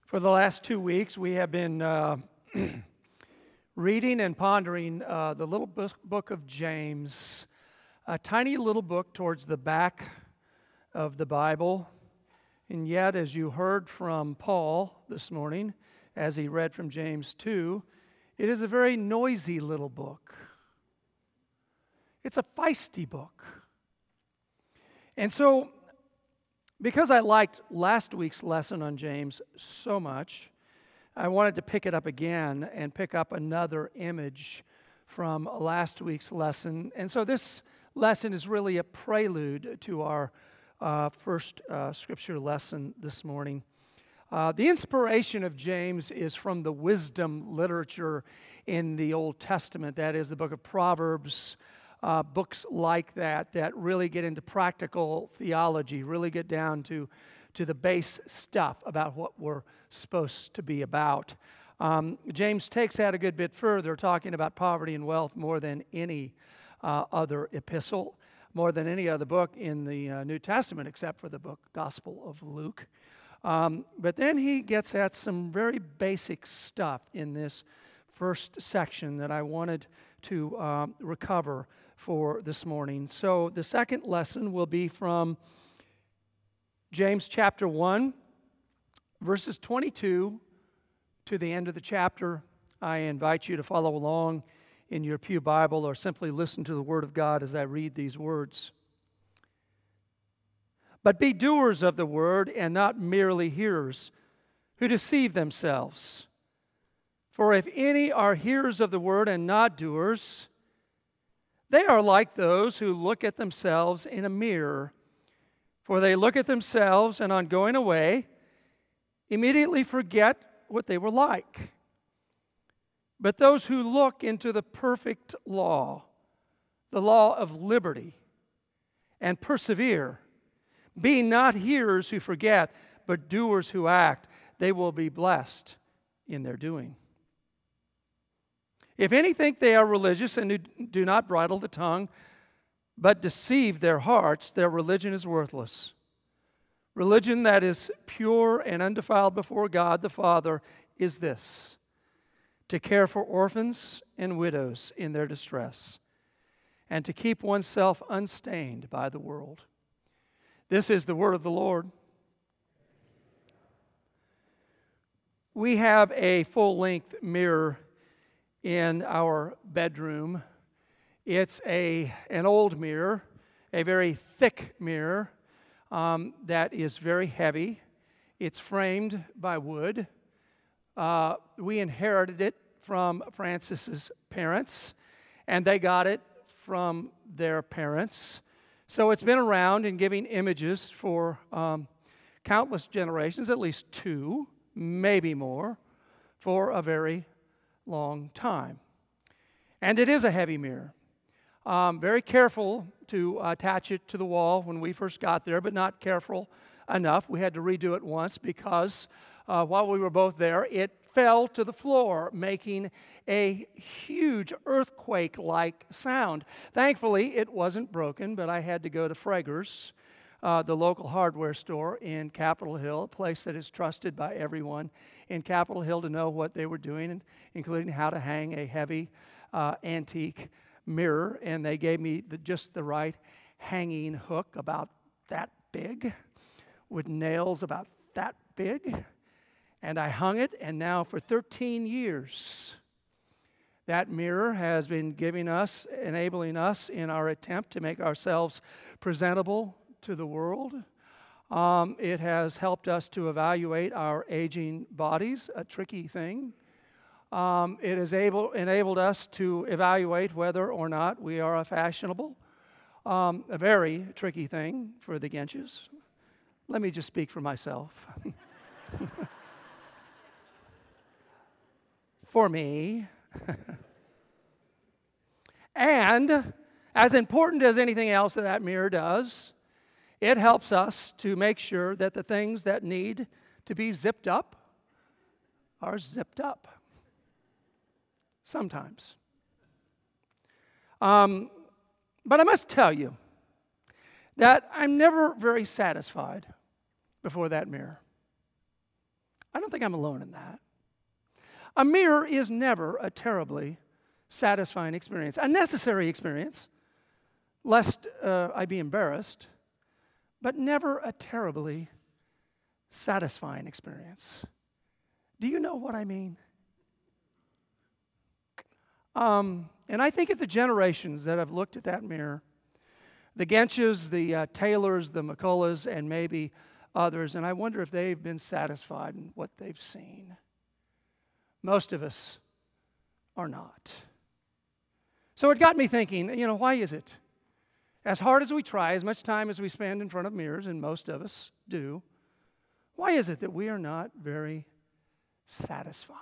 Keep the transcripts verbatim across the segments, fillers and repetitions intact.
For the last two weeks, we have been uh, reading and pondering uh, the little book of James, a tiny little book towards the back of the Bible. And yet, as you heard from Paul this morning, as he read from James two, it is a very noisy little book. It's a feisty book. And so, because I liked last week's lesson on James so much, I wanted to pick it up again and pick up another image from last week's lesson. And so this lesson is really a prelude to our uh, first uh, scripture lesson this morning. Uh, the inspiration of James is from the wisdom literature in the Old Testament. That is the book of Proverbs, Uh, books like that that really get into practical theology, really get down to, to the base stuff about what we're supposed to be about. Um, James takes that a good bit further, talking about poverty and wealth more than any uh, other epistle, more than any other book in the uh, New Testament, except for the book Gospel of Luke. Um, but then he gets at some very basic stuff in this first section that I wanted to um, recover for this morning. So the second lesson will be from James chapter one, verses twenty-two to the end of the chapter. I invite you to follow along in your pew Bible or simply listen to the Word of God as I read these words. But be doers of the word and not merely hearers, who deceive themselves. For if any are hearers of the word and not doers, they are like those who look at themselves in a mirror. For they look at themselves and on going away, immediately forget what they were like. But those who look into the perfect law, the law of liberty, and persevere, being not hearers who forget, but doers who act, they will be blessed in their doing. If any think they are religious and do not bridle the tongue, but deceive their hearts, their religion is worthless. Religion that is pure and undefiled before God the Father is this: to care for orphans and widows in their distress, and to keep oneself unstained by the world. This is the word of the Lord. We have a full-length mirror in our bedroom. It's a an old mirror, a very thick mirror um, that is very heavy. It's framed by wood. Uh, we inherited it from Francis's parents, and they got it from their parents. So it's been around and giving images for um, countless generations, at least two, maybe more, for a very long time. And it is a heavy mirror. Um, very careful to attach it to the wall when we first got there, but not careful enough. We had to redo it once because uh, while we were both there, it fell to the floor, making a huge earthquake-like sound. Thankfully, it wasn't broken, but I had to go to Frager's, Uh, the local hardware store in Capitol Hill, a place that is trusted by everyone in Capitol Hill, to know what they were doing, including how to hang a heavy uh, antique mirror. And they gave me the, just the right hanging hook, about that big, with nails about that big. And I hung it, and now for thirteen years, that mirror has been giving us, enabling us in our attempt to make ourselves presentable to the world. Um, it has helped us to evaluate our aging bodies, a tricky thing. Um, it has able, enabled us to evaluate whether or not we are fashionable, um, a very tricky thing for the Genches. Let me just speak for myself. For me. And as important as anything else that that mirror does, it helps us to make sure that the things that need to be zipped up are zipped up. Sometimes. Um, but I must tell you that I'm never very satisfied before that mirror. I don't think I'm alone in that. A mirror is never a terribly satisfying experience, a necessary experience, lest uh, I be embarrassed, but never a terribly satisfying experience. Do you know what I mean? Um, and I think of the generations that have looked at that mirror, the Genches, the uh, Taylors, the McCulloughs, and maybe others, and I wonder if they've been satisfied in what they've seen. Most of us are not. So it got me thinking, you know, why is it? As hard as we try, as much time as we spend in front of mirrors, and most of us do, why is it that we are not very satisfied?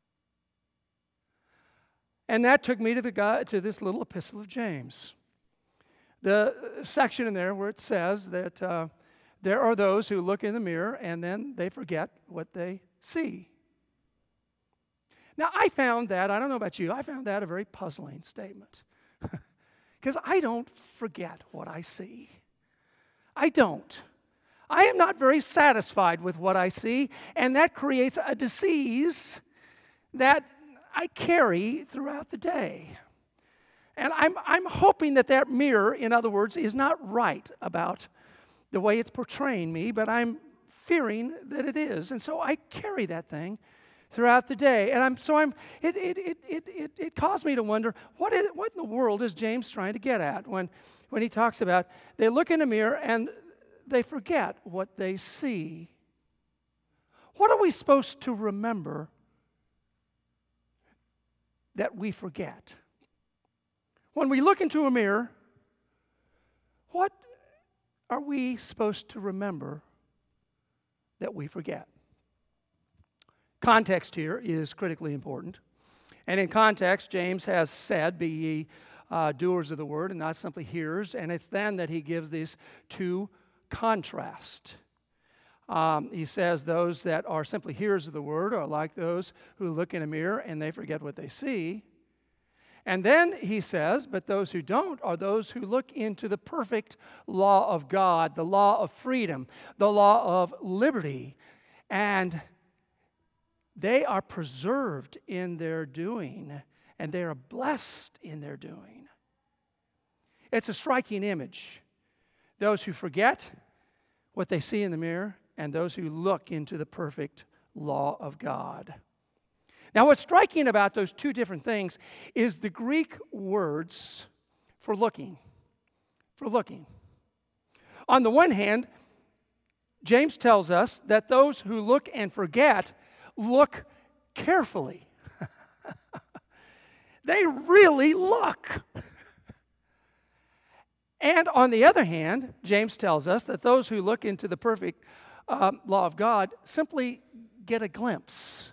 And that took me to the guy, to this little epistle of James. The section in there where it says that uh, there are those who look in the mirror and then they forget what they see. Now, I found that, I don't know about you, I found that a very puzzling statement. Because I don't forget what I see. I don't. I am not very satisfied with what I see, and that creates a disease that I carry throughout the day. And I'm, I'm hoping that that mirror, in other words, is not right about the way it's portraying me, but I'm fearing that it is. And so I carry that thing throughout the day. And I'm so I'm it it it it it, it caused me to wonder, what is what in the world is James trying to get at when when he talks about they look in a mirror and they forget what they see. What are we supposed to remember that we forget? When we look into a mirror, what are we supposed to remember that we forget? Context here is critically important. And in context, James has said, be ye uh, doers of the word and not simply hearers. And it's then that he gives these two contrasts. Um, he says those that are simply hearers of the word are like those who look in a mirror and they forget what they see. And then he says, but those who don't are those who look into the perfect law of God, the law of freedom, the law of liberty, and they are preserved in their doing, and they are blessed in their doing. It's a striking image. Those who forget what they see in the mirror, and those who look into the perfect law of God. Now, what's striking about those two different things is the Greek words for looking. For looking. On the one hand, James tells us that those who look and forget look carefully. They really look. And on the other hand, James tells us that those who look into the perfect um, law of God simply get a glimpse.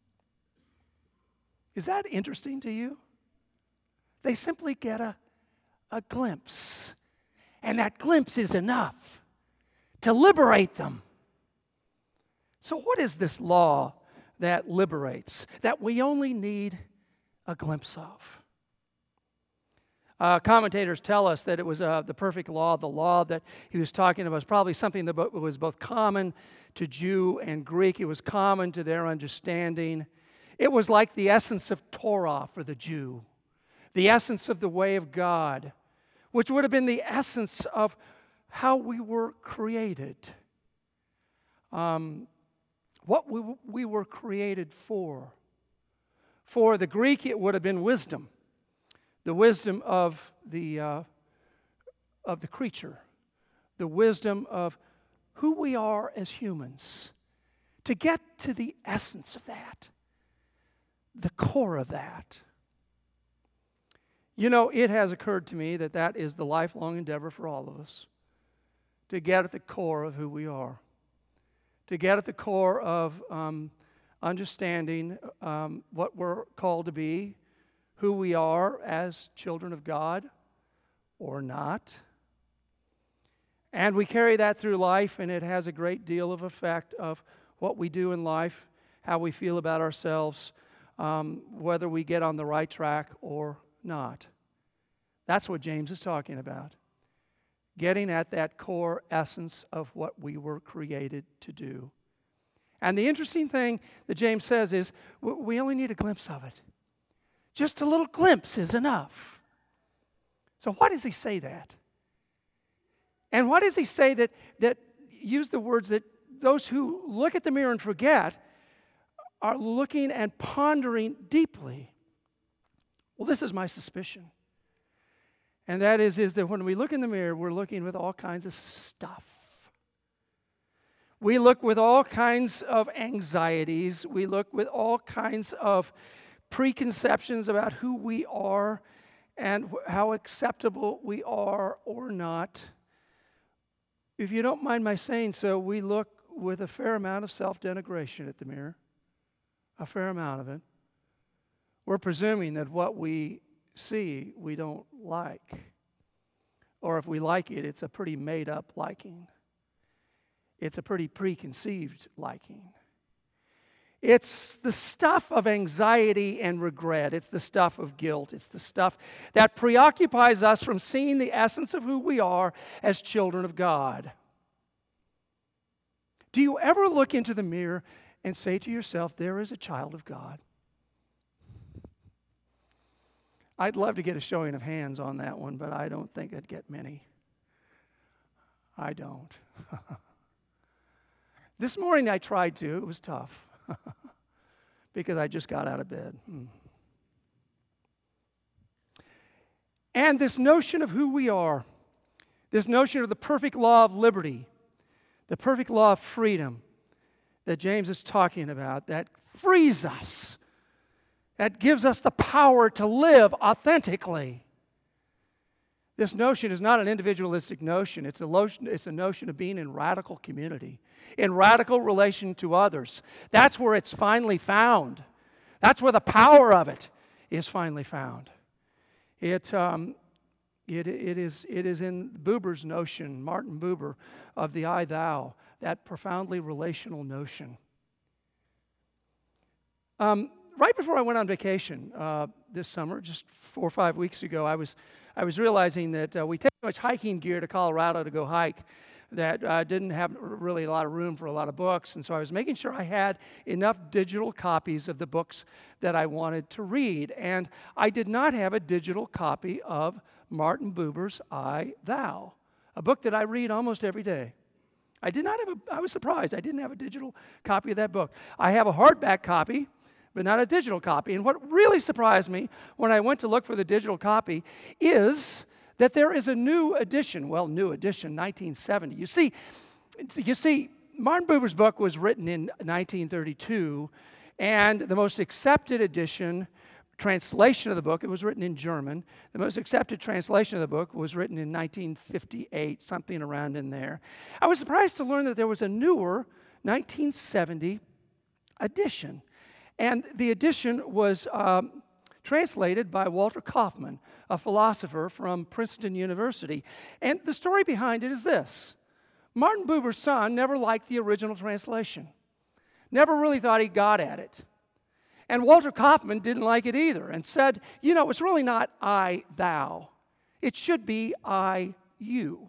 Is that interesting to you? They simply get a, a glimpse. And that glimpse is enough to liberate them. So what is this law that liberates, that we only need a glimpse of? Uh, commentators tell us that it was uh, the perfect law, the law that he was talking about was probably something that was both common to Jew and Greek. It was common to their understanding. It was like the essence of Torah for the Jew, the essence of the way of God, which would have been the essence of how we were created, um, what we, we were created for. For the Greek, it would have been wisdom, the wisdom of the, uh, of the creature, the wisdom of who we are as humans. To get to the essence of that, the core of that. You know, it has occurred to me that that is the lifelong endeavor for all of us, to get at the core of who we are, to get at the core of um, understanding um, what we're called to be, who we are as children of God or not. And we carry that through life, and it has a great deal of effect of what we do in life, how we feel about ourselves, um, whether we get on the right track or not. That's what James is talking about. Getting at that core essence of what we were created to do. And the interesting thing that James says is we only need a glimpse of it. Just a little glimpse is enough. So why does he say that? And why does he say that, that use the words that those who look at the mirror and forget are looking and pondering deeply? Well, this is my suspicion. And that is, is that when we look in the mirror, we're looking with all kinds of stuff. We look with all kinds of anxieties. We look with all kinds of preconceptions about who we are and how acceptable we are or not. If you don't mind my saying so, we look with a fair amount of self-denigration at the mirror. A fair amount of it. We're presuming that what we see we don't like. Or if we like it, it's a pretty made-up liking. It's a pretty preconceived liking. It's the stuff of anxiety and regret. It's the stuff of guilt. It's the stuff that preoccupies us from seeing the essence of who we are as children of God. Do you ever look into the mirror and say to yourself, there is a child of God? I'd love to get a showing of hands on that one, but I don't think I'd get many. I don't. This morning I tried to. It was tough because I just got out of bed. Hmm. And this notion of who we are, this notion of the perfect law of liberty, the perfect law of freedom that James is talking about, that frees us, that gives us the power to live authentically. This notion is not an individualistic notion. It's a notion, it's a notion of being in radical community, in radical relation to others. That's where it's finally found. That's where the power of it is finally found. It, um, it, it, is, it is in Buber's notion, Martin Buber, of the I-thou, that profoundly relational notion. Um, right before I went on vacation uh, this summer, just four or five weeks ago, I was I was realizing that uh, we take so much hiking gear to Colorado to go hike that I uh, didn't have really a lot of room for a lot of books. And so I was making sure I had enough digital copies of the books that I wanted to read. And I did not have a digital copy of Martin Buber's I-thou, a book that I read almost every day. I did not have a, I was surprised I didn't have a digital copy of that book. I have a hardback copy, but not a digital copy. And what really surprised me when I went to look for the digital copy is that there is a new edition. Well, new edition, nineteen seventy. You see, you see, Martin Buber's book was written in nineteen thirty-two, and the most accepted edition, translation of the book, it was written in German. The most accepted translation of the book was written in nineteen fifty-eight, something around in there. I was surprised to learn that there was a newer nineteen seventy edition. And the edition was um, translated by Walter Kaufmann, a philosopher from Princeton University. And the story behind it is this. Martin Buber's son never liked the original translation. Never really thought he got at it. And Walter Kaufmann didn't like it either and said, you know, it's really not I, thou. It should be I, you.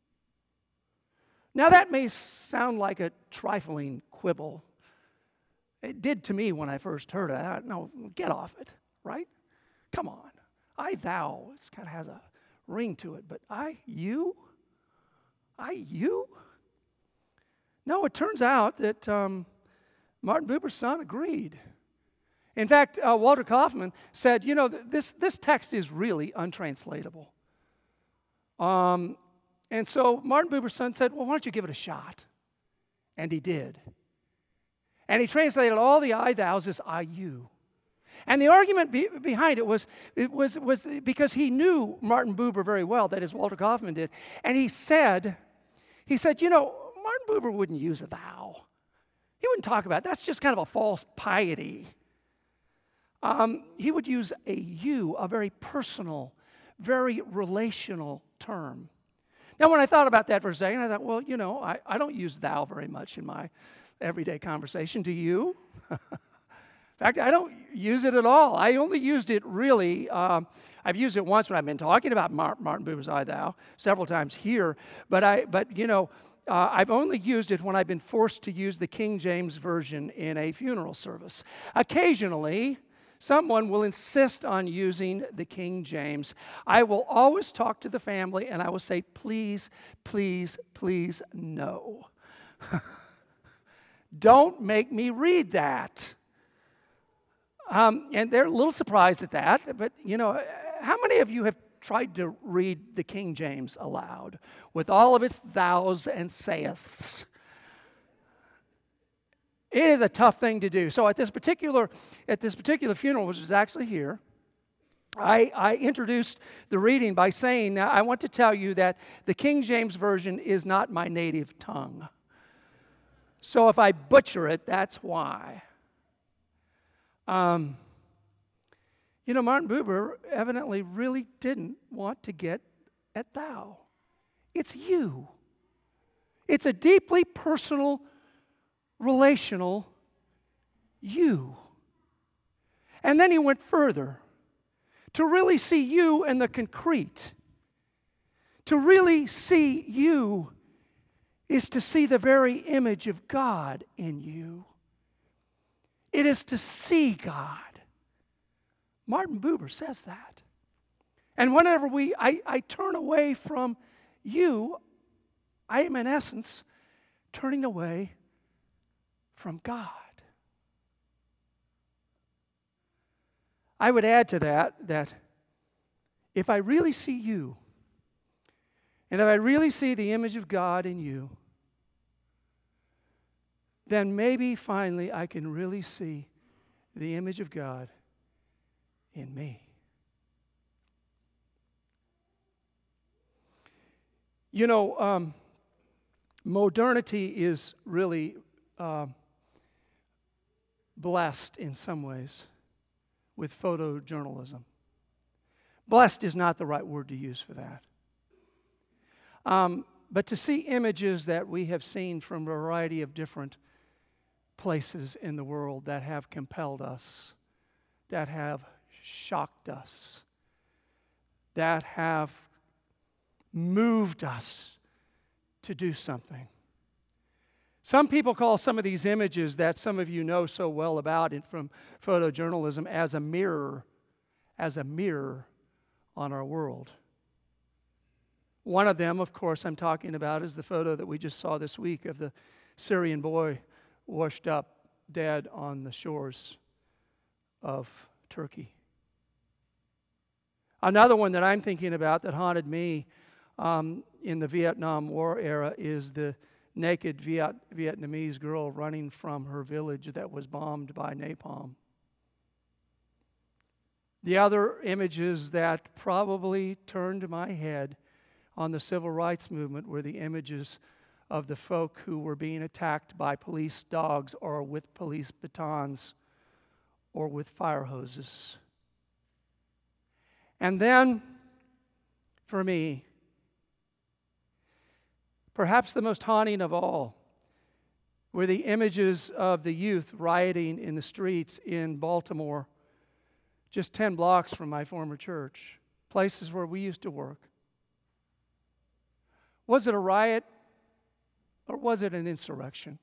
Now that may sound like a trifling quibble. It did to me when I first heard it. I, no, get off it, right? Come on. I, thou, it kind of has a ring to it, but I, you? I, you? No, it turns out that um, Martin Buber's son agreed. In fact, uh, Walter Kaufmann said, you know, this, this text is really untranslatable. Um, and so Martin Buber's son said, well, why don't you give it a shot? And he did. And he translated all the I, thous as I, you. And the argument be, behind it was, it was, was because he knew Martin Buber very well, that is, Walter Kaufmann did. And he said, he said, you know, Martin Buber wouldn't use a thou. He wouldn't talk about it. That's just kind of a false piety. Um, he would use a you, a very personal, very relational term. Now, when I thought about that for a second, I thought, well, you know, I, I don't use thou very much in my everyday conversation. Do you? In fact, I don't use it at all. I only used it really, um, I've used it once when I've been talking about Martin Buber's I, thou, several times here. But, I, but you know, uh, I've only used it when I've been forced to use the King James Version in a funeral service. Occasionally, someone will insist on using the King James. I will always talk to the family and I will say, please, please, please, no. Don't make me read that. Um, and they're a little surprised at that, but you know, how many of you have tried to read the King James aloud with all of its thous and sayeths? It is a tough thing to do. So at this particular at this particular funeral, which was actually here, I, I introduced the reading by saying, now I want to tell you that the King James Version is not my native tongue. So if I butcher it, that's why. Um, you know, Martin Buber evidently really didn't want to get at thou. It's you. It's a deeply personal, relational you. And then he went further to really see you in the concrete. To really see you is to see the very image of God in you. It is to see God. Martin Buber says that. And whenever we, I, I turn away from you, I am in essence turning away from God. I would add to that that if I really see you, and if I really see the image of God in you, then maybe finally I can really see the image of God in me. You know, um, modernity is really uh, blessed in some ways with photojournalism. Blessed is not the right word to use for that. Um, but to see images that we have seen from a variety of different places in the world that have compelled us, that have shocked us, that have moved us to do something. Some people call some of these images that some of you know so well about it from photojournalism as a mirror, as a mirror on our world. One of them, of course, I'm talking about is the photo that we just saw this week of the Syrian boy washed up dead on the shores of Turkey. Another one that I'm thinking about that haunted me um, in the Vietnam War era is the naked Viet- Vietnamese girl running from her village that was bombed by napalm. The other images that probably turned my head on the civil rights movement were the images of the folk who were being attacked by police dogs or with police batons or with fire hoses. And then, for me, perhaps the most haunting of all were the images of the youth rioting in the streets in Baltimore, just ten blocks from my former church, places where we used to work. Was it a riot or was it an insurrection?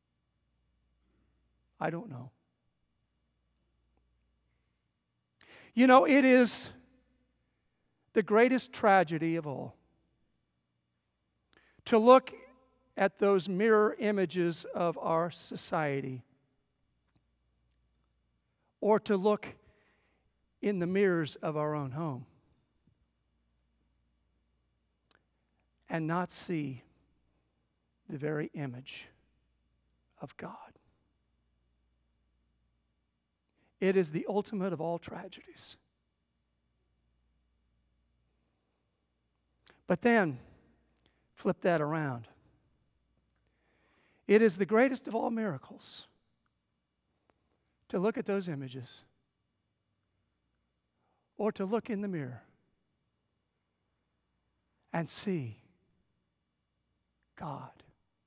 I don't know. You know, it is the greatest tragedy of all to look at those mirror images of our society, or to look in the mirrors of our own home and not see the very image of God. It is the ultimate of all tragedies. But then, flip that around. It is the greatest of all miracles to look at those images or to look in the mirror and see God.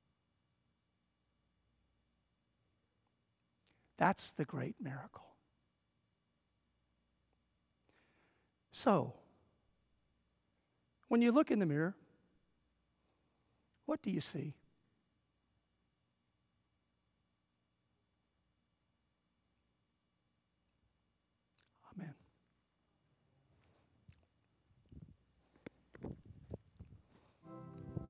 That's the great miracle. So, when you look in the mirror, what do you see? Amen.